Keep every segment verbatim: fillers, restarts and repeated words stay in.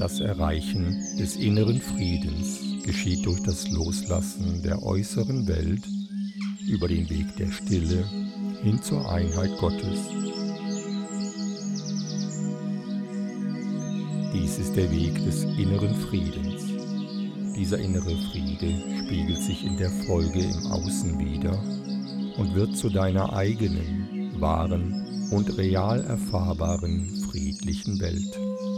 Das Erreichen des inneren Friedens geschieht durch das Loslassen der äußeren Welt über den Weg der Stille hin zur Einheit Gottes. Dies ist der Weg des inneren Friedens. Dieser innere Friede spiegelt sich in der Folge im Außen wider und wird zu deiner eigenen, wahren und real erfahrbaren, friedlichen Welt.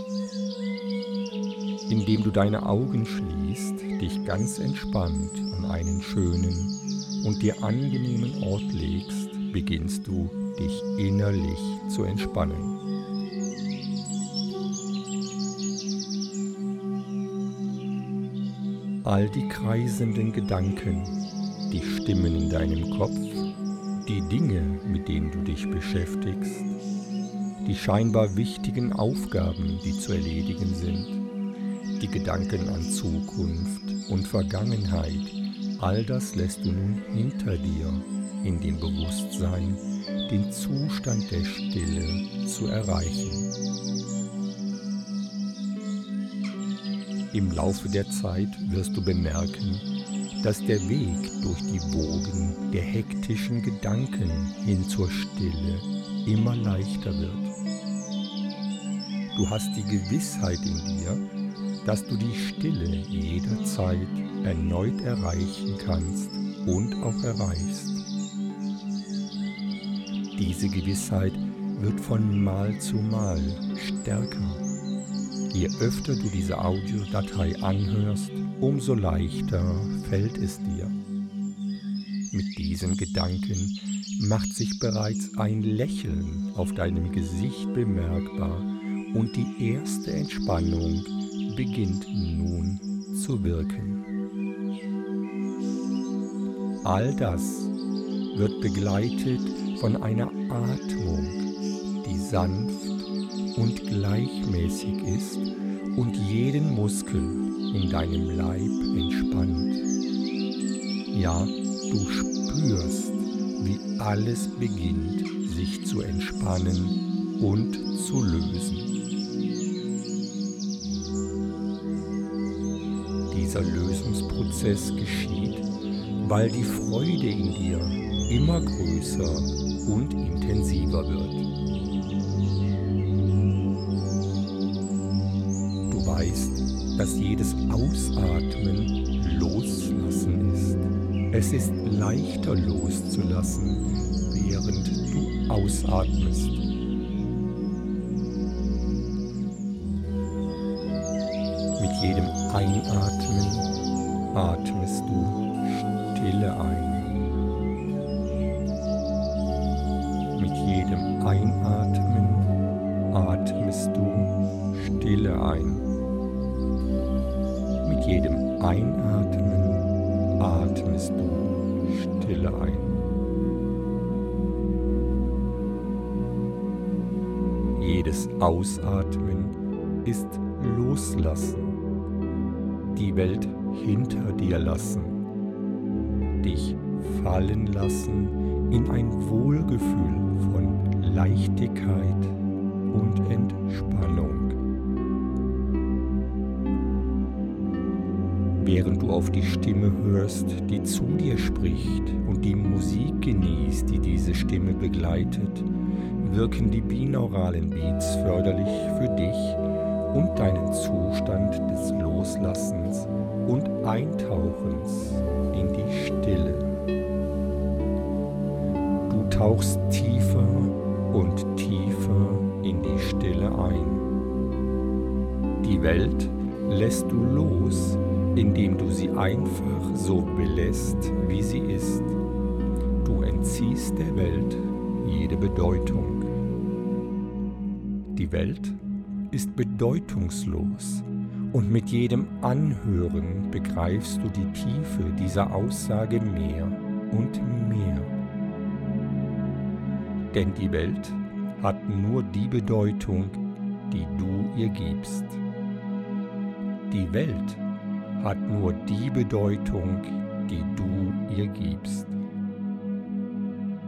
Indem du deine Augen schließt, dich ganz entspannt an einen schönen und dir angenehmen Ort legst, beginnst du, dich innerlich zu entspannen. All die kreisenden Gedanken, die Stimmen in deinem Kopf, die Dinge, mit denen du dich beschäftigst, die scheinbar wichtigen Aufgaben, die zu erledigen sind, die Gedanken an Zukunft und Vergangenheit, all das lässt du nun hinter dir, in dem Bewusstsein, den Zustand der Stille zu erreichen. Im Laufe der Zeit wirst du bemerken, dass der Weg durch die Wogen der hektischen Gedanken hin zur Stille immer leichter wird. Du hast die Gewissheit in dir, dass du die Stille jederzeit erneut erreichen kannst und auch erreichst. Diese Gewissheit wird von Mal zu Mal stärker. Je öfter du diese Audiodatei anhörst, umso leichter fällt es dir. Mit diesen Gedanken macht sich bereits ein Lächeln auf deinem Gesicht bemerkbar und die erste Entspannung beginnt nun zu wirken. All das wird begleitet von einer Atmung, die sanft und gleichmäßig ist und jeden Muskel in deinem Leib entspannt. Ja, du spürst, wie alles beginnt, sich zu entspannen und zu lösen. Dieser Lösungsprozess geschieht, weil die Freude in dir immer größer und intensiver wird. Du weißt, dass jedes Ausatmen Loslassen ist. Es ist leichter loszulassen, während du ausatmest. Mit jedem Einatmen atmest du Stille ein. Mit jedem Einatmen atmest du Stille ein. Mit jedem Einatmen atmest du Stille ein. Jedes Ausatmen ist Loslassen, die Welt hinter dir lassen, dich fallen lassen in ein Wohlgefühl von Leichtigkeit und Entspannung. Während du auf die Stimme hörst, die zu dir spricht und die Musik genießt, die diese Stimme begleitet, wirken die binauralen Beats förderlich für dich und deinen Zustand des Loslassens und Eintauchens in die Stille. Du tauchst tiefer und tiefer in die Stille ein. Die Welt lässt du los, indem du sie einfach so belässt, wie sie ist. Du entziehst der Welt jede Bedeutung. Die Welt ist bedeutungslos und mit jedem Anhören begreifst du die Tiefe dieser Aussage mehr und mehr. Denn die Welt hat nur die Bedeutung, die du ihr gibst. Die Welt hat nur die Bedeutung, die du ihr gibst.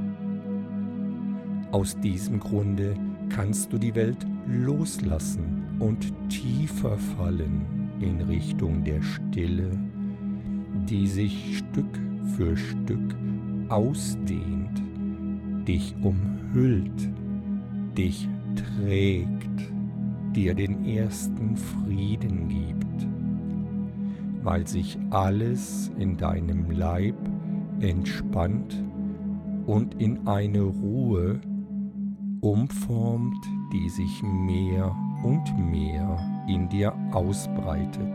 Aus diesem Grunde kannst du die Welt loslassen und tiefer fallen in Richtung der Stille, die sich Stück für Stück ausdehnt, dich umhüllt, dich trägt, dir den ersten Frieden gibt, weil sich alles in deinem Leib entspannt und in eine Ruhe umformt, die sich mehr und mehr in dir ausbreitet.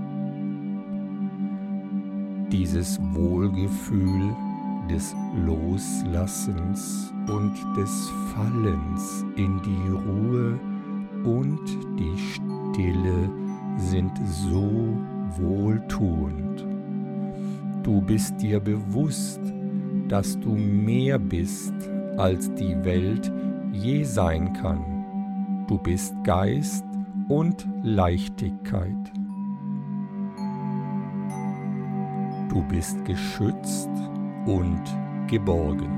Dieses Wohlgefühl des Loslassens und des Fallens in die Ruhe und die Stille sind so wohltuend. Du bist dir bewusst, dass du mehr bist, als die Welt je sein kann. Du bist Geist und Leichtigkeit. Du bist geschützt und geborgen.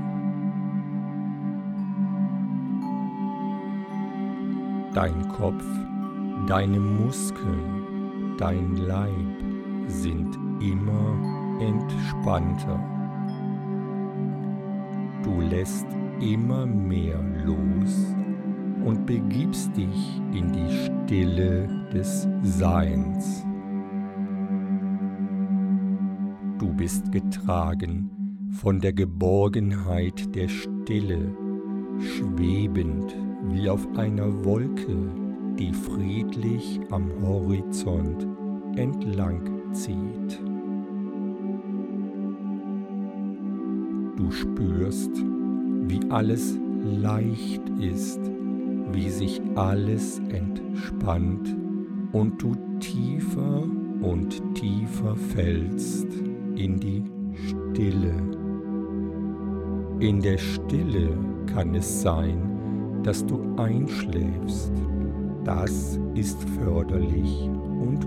Dein Kopf, deine Muskeln, dein Leib sind immer entspannter. Du lässt immer mehr los und begibst dich in die Stille des Seins. Du bist getragen von der Geborgenheit der Stille, schwebend wie auf einer Wolke, die friedlich am Horizont entlang zieht. Du spürst, wie alles leicht ist, wie sich alles entspannt und du tiefer und tiefer fällst in die Stille. In der Stille kann es sein, dass du einschläfst. Das ist förderlich und